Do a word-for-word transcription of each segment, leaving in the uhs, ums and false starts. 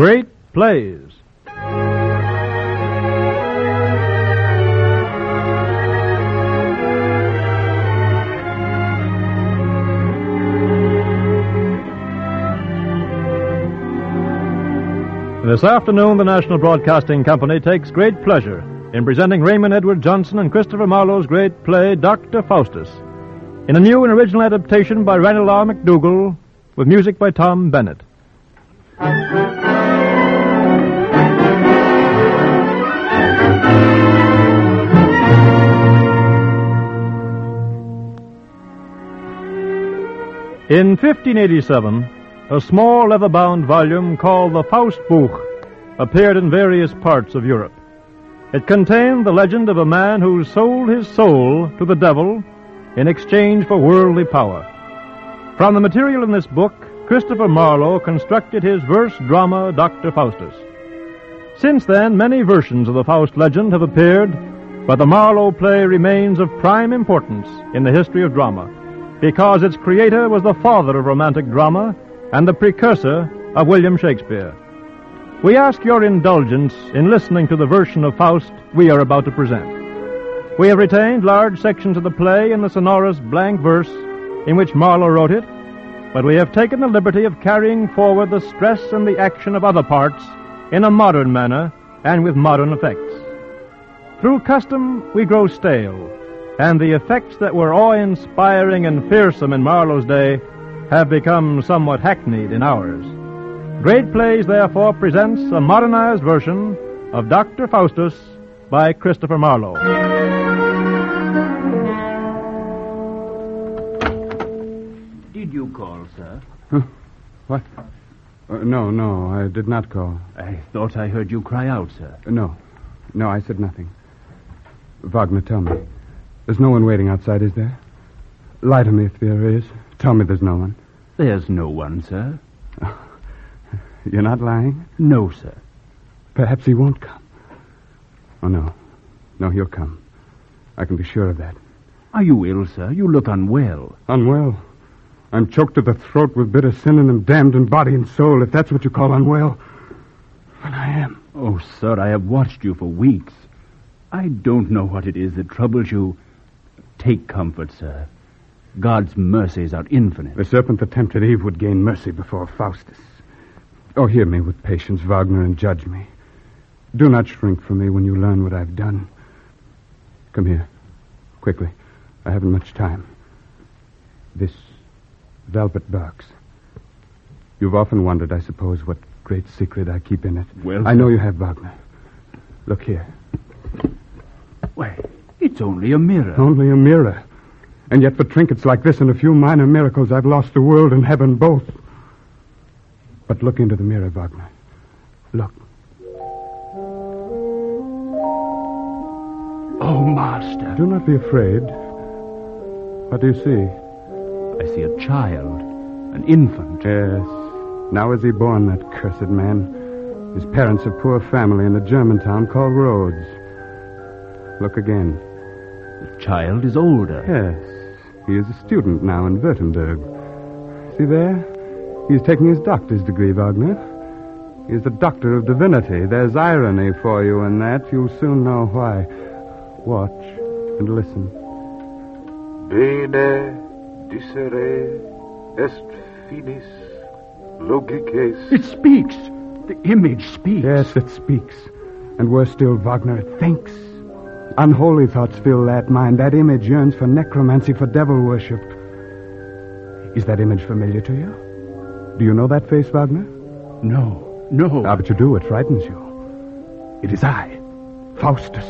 Great Plays. This afternoon, the National Broadcasting Company takes great pleasure in presenting Raymond Edward Johnson and Christopher Marlowe's great play, Doctor Faustus, in a new and original adaptation by Randall R. McDougall, with music by Tom Bennett. In fifteen eighty-seven, a small leather-bound volume called the Faustbuch appeared in various parts of Europe. It contained the legend of a man who sold his soul to the devil in exchange for worldly power. From the material in this book, Christopher Marlowe constructed his verse drama, Doctor Faustus. Since then, many versions of the Faust legend have appeared, but the Marlowe play remains of prime importance in the history of drama, because its creator was the father of romantic drama and the precursor of William Shakespeare. We ask your indulgence in listening to the version of Faust we are about to present. We have retained large sections of the play in the sonorous blank verse in which Marlowe wrote it, but we have taken the liberty of carrying forward the stress and the action of other parts in a modern manner and with modern effects. Through custom, we grow stale, and the effects that were awe-inspiring and fearsome in Marlowe's day have become somewhat hackneyed in ours. Great Plays, therefore, presents a modernized version of Doctor Faustus by Christopher Marlowe. Did you call, sir? Huh? What? Uh, no, no, I did not call. I thought I heard you cry out, sir. Uh, no. No, I said nothing. Wagner, tell me. There's no one waiting outside, is there? Lie to me if there is. Tell me there's no one. There's no one, sir. Oh, you're not lying? No, sir. Perhaps he won't come. Oh, no. No, he'll come. I can be sure of that. Are you ill, sir? You look unwell. Unwell? I'm choked to the throat with bitter sin and am damned in body and soul, if that's what you call unwell. And I am. Oh, sir, I have watched you for weeks. I don't know what it is that troubles you. Take comfort, sir. God's mercies are infinite. The serpent that tempted Eve would gain mercy before Faustus. Oh, hear me with patience, Wagner, and judge me. Do not shrink from me when you learn what I've done. Come here. Quickly. I haven't much time. This velvet box. You've often wondered, I suppose, what great secret I keep in it. Well, I know you have, Wagner. Look here. Why, it's only a mirror. Only a mirror. And yet for trinkets like this and a few minor miracles, I've lost the world and heaven both. But look into the mirror, Wagner. Look. Oh, master. Do not be afraid. What do you see? I see a child, an infant. Yes. Now is he born, that cursed man. His parents a poor family in a German town called Rhodes. Look again. The child is older. Yes. He is a student now in Württemberg. See there? He's taking his doctor's degree, Wagner. He's the doctor of divinity. There's irony for you in that. You'll soon know why. Watch and listen. Bene dicere est finis logices. It speaks. The image speaks. Yes, it speaks. And worse still, Wagner, it thinks. Unholy thoughts fill that mind. That image yearns for necromancy, for devil worship. Is that image familiar to you? Do you know that face, Wagner? No, no. Ah, but you do. It frightens you. It is I, Faustus.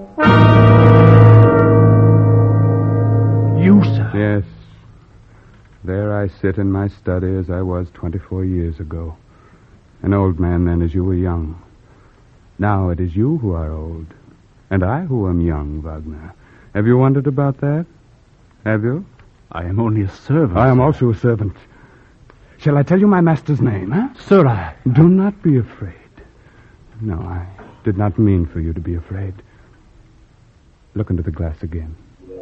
You, sir? Yes. There I sit in my study as I was twenty-four years ago. An old man then as you were young. Now it is you who are old. And I who am young, Wagner. Have you wondered about that? Have you? I am only a servant. I am sir. also a servant. Shall I tell you my master's name, huh? Sir, I... Do not be afraid. No, I did not mean for you to be afraid. Look into the glass again.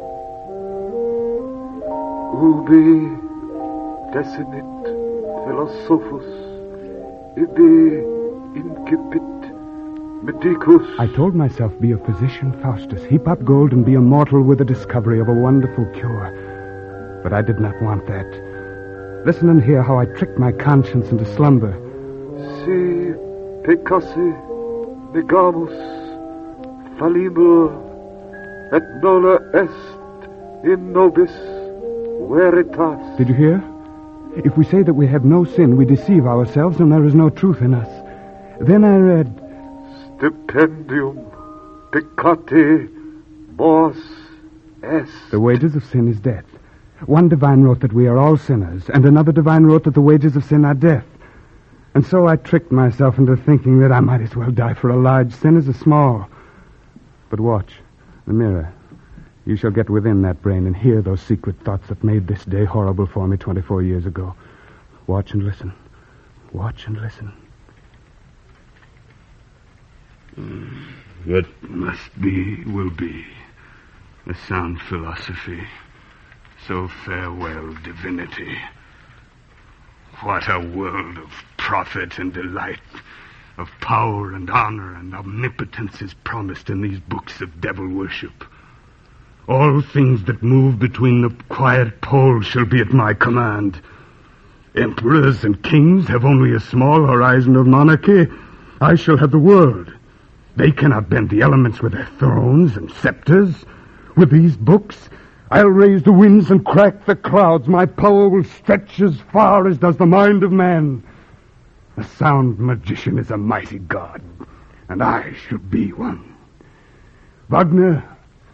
Ubi desinit philosophus, ibi incipit medicus. I told myself, be a physician, Faustus. Heap up gold and be immortal with the discovery of a wonderful cure. But I did not want that. Listen and hear how I tricked my conscience into slumber. Si peccasse negamus fallibur et nola est in nobis veritas. Did you hear? If we say that we have no sin, we deceive ourselves and there is no truth in us. Then I read, Stipendium peccati mors est. The wages of sin is death. One divine wrote that we are all sinners, and another divine wrote that the wages of sin are death. And so I tricked myself into thinking that I might as well die for a large sin as a small. But watch, the mirror. You shall get within that brain and hear those secret thoughts that made this day horrible for me twenty-four years ago. Watch and listen. Watch and listen. What must be, will be. A sound philosophy. So farewell, divinity. What a world of profit and delight, of power and honor and omnipotence is promised in these books of devil worship. All things that move between the quiet poles shall be at my command. Emperors and kings have only a small horizon of monarchy. I shall have the world. They cannot bend the elements with their thrones and scepters. With these books, I'll raise the winds and crack the clouds. My power will stretch as far as does the mind of man. A sound magician is a mighty god, and I should be one. Wagner...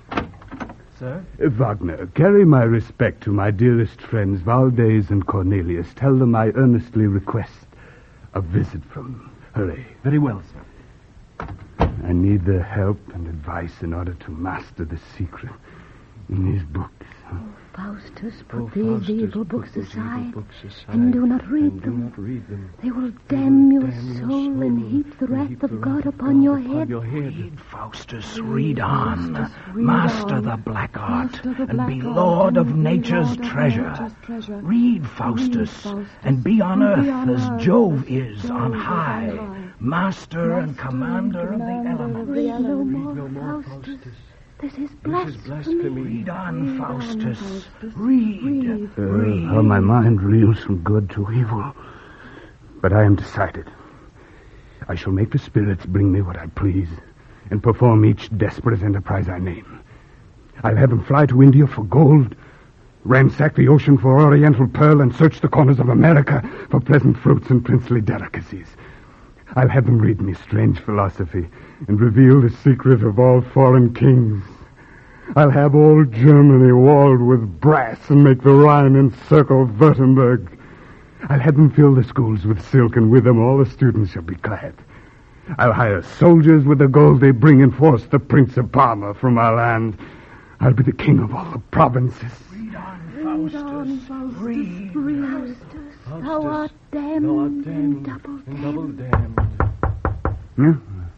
Sir? Wagner, carry my respect to my dearest friends, Valdez and Cornelius. Tell them I earnestly request a visit from Hurry. Very well, sir. I need their help and advice in order to master the secret in these books. Oh, Faustus, put Oh, these Faustus, evil put books these aside, evil books aside, and do not read and them. Do not read them. They will They damn will your damn your soul soul and heap the and wrath heap of the God wrath of upon God your upon head. your head. Read, Faustus, read on. Faustus, read Master on. the black art, Master the and black be art, lord of and be nature's lord of treasure. nature's treasure. Read, Faustus, Read, Faustus, and be on and earth be on as earth Jove as is Jove on is on high, high. master and Master commander and of the commander elements. of the Read no elements. more, no more, Faustus. Faustus. This is This blasphemy. is blasphemy. Read on, Read on, Faustus. Faustus. Read. Read. Uh, Read. how my mind reels from good to evil. But I am decided. I shall make the spirits bring me what I please and perform each desperate enterprise I name. I'll have them fly to India for gold, ransack the ocean for oriental pearl, and search the corners of America for pleasant fruits and princely delicacies. I'll have them read me strange philosophy and reveal the secret of all foreign kings. I'll have all Germany walled with brass and make the Rhine encircle Württemberg. I'll have them fill the schools with silk, and with them all the students shall be clad. I'll hire soldiers with the gold they bring and force the Prince of Parma from our land. I'll be the king of all the provinces. Read on, Read Faustus. on, Faustus. Read. Read. Faustus, thou art damned, Thou art and damned double and damned. double damned. Hmm?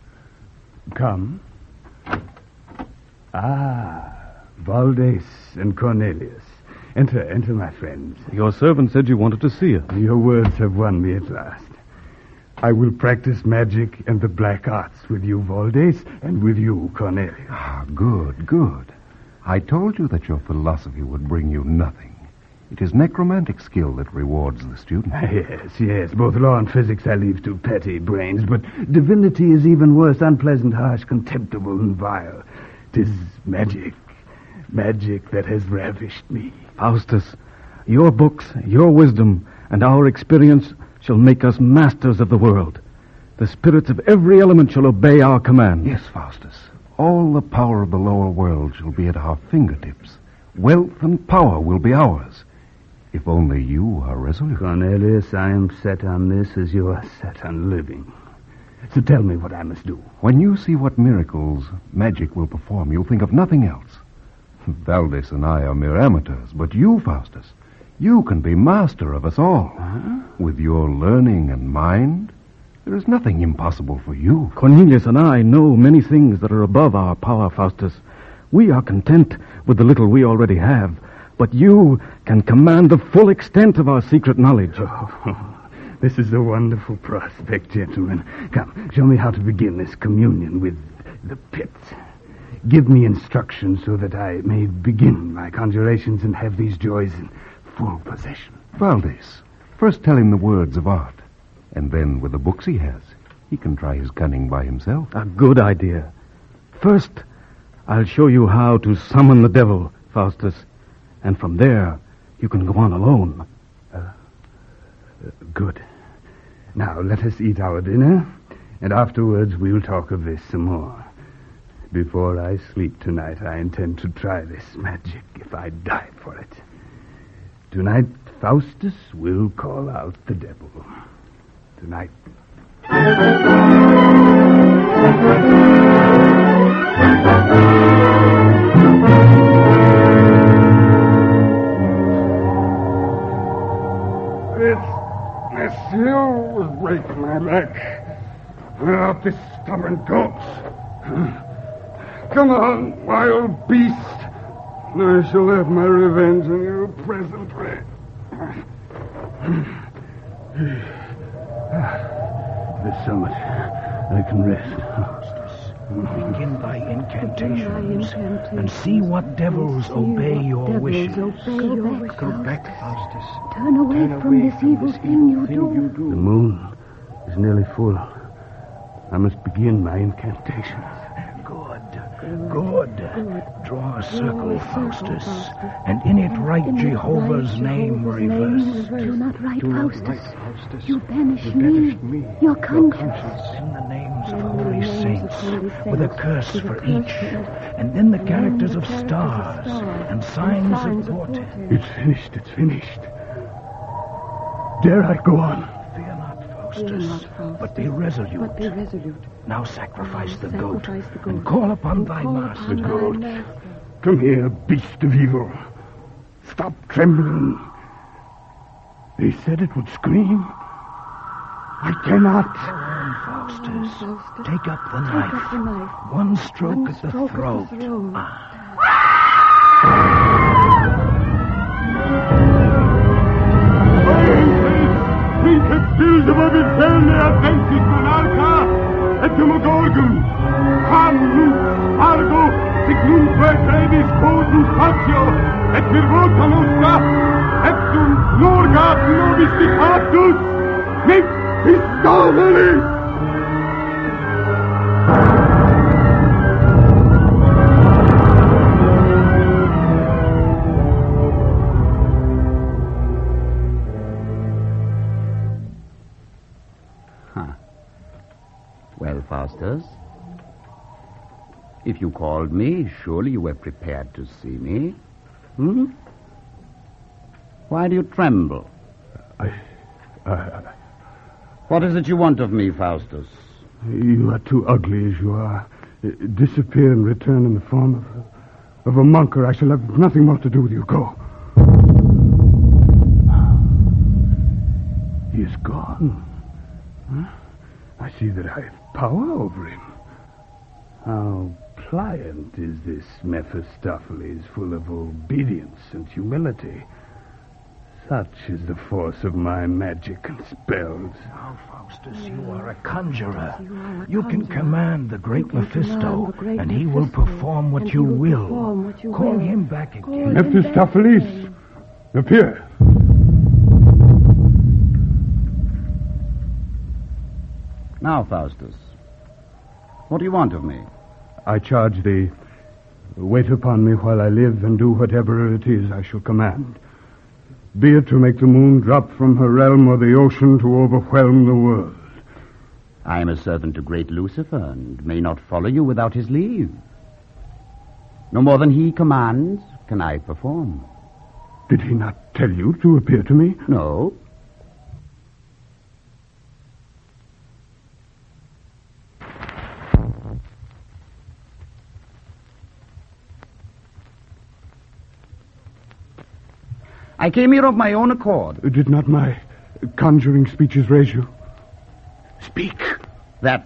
Come. Ah, Valdez and Cornelius. Enter, enter, my friends. Your servant said you wanted to see us. Your words have won me at last. I will practice magic and the black arts with you, Valdez, and with you, Cornelius. Ah, good, good. I told you that your philosophy would bring you nothing. It is necromantic skill that rewards the student. Yes, yes. Both law and physics I leave to petty brains, but divinity is even worse, unpleasant, harsh, contemptible, and vile. 'Tis magic, magic that has ravished me. Faustus, your books, your wisdom, and our experience shall make us masters of the world. The spirits of every element shall obey our command. Yes, Faustus. All the power of the lower world shall be at our fingertips. Wealth and power will be ours, if only you are resolute. Cornelius, I am set on this as you are set on living. So tell me what I must do. When you see what miracles magic will perform, you'll think of nothing else. Valdez and I are mere amateurs, but you, Faustus, you can be master of us all. Huh? With your learning and mind, there is nothing impossible for you. Cornelius and I know many things that are above our power, Faustus. We are content with the little we already have, but you can command the full extent of our secret knowledge. Oh, This is a wonderful prospect, gentlemen. Come, show me how to begin this communion with the pit. Give me instructions so that I may begin my conjurations and have these joys in full possession. Valdez, first tell him the words of art, and then with the books he has, he can try his cunning by himself. A good idea. First, I'll show you how to summon the devil, Faustus, and from there you can go on alone. Uh, uh, good. Now, let us eat our dinner, and afterwards we'll talk of this some more. Before I sleep tonight, I intend to try this magic, if I die for it. Tonight, Faustus will call out the devil. Tonight. This, this hill will break my back. Without this stubborn goat. Come on, wild beast. I shall have my revenge on you presently. The summit. I can rest. Begin thy incantations and see what devils obey your wishes. Go back, Faustus. Turn away Turn from away this from evil this thing evil you thing do. you do. The moon is nearly full. I must begin my incantations. Good, good. Draw a circle, Faustus, and in it write Jehovah's name reversed. Do not write, Do not Faustus. write, Faustus. You banish You me, banished me, your conscience. In the names of In the holy names of saints, holy with a saints, curse with a for curse each, for each, and then the and characters then of the stars characters of stars and signs and signs of of portent. portent. It's finished. It's finished. Dare I go on? Fear not, Fear Faustus, not, Faustus, but be resolute. But be resolute. Now sacrifice, the, Sacrifice goat, the goat, and call upon and thy call master. upon The thy goat. master. Come here, beast of evil. Stop trembling. They said it would scream. I cannot. Go on, Faustus. Faustus. Take up the Take knife. up the knife. One stroke One at the stroke throat. At the throat. Vinket Beelzebub inferne adventis monarcha, et demogorgon, ham lux, argo, signumque trevis cosum patio, et virvota nostra, et sum norgat nobis dicatus, Mephistopheles! Well, Faustus, if you called me, surely you were prepared to see me. Hmm? Why do you tremble? I, I, What is it you want of me, Faustus? You are too ugly as you are. Disappear and return in the form of a, of a monk, or I shall have nothing more to do with you. Go. He is gone. Huh? I see that I have power over him. How pliant is this Mephistopheles, full of obedience and humility. Such is the force of my magic and spells. Now, Faustus, you are a conjurer. You are a You can conjurer. command the great You can Mephisto, command the great and he will Mephisto, perform what and you he will will. perform what you Call will. him back Call again. him back Mephistopheles, again. appear. Now, Faustus, what do you want of me? I charge thee, wait upon me while I live and do whatever it is I shall command. Be it to make the moon drop from her realm or the ocean to overwhelm the world. I am a servant to great Lucifer, and may not follow you without his leave. No more than he commands can I perform. Did he not tell you to appear to me? No. I came here of my own accord. Did not my conjuring speeches raise you?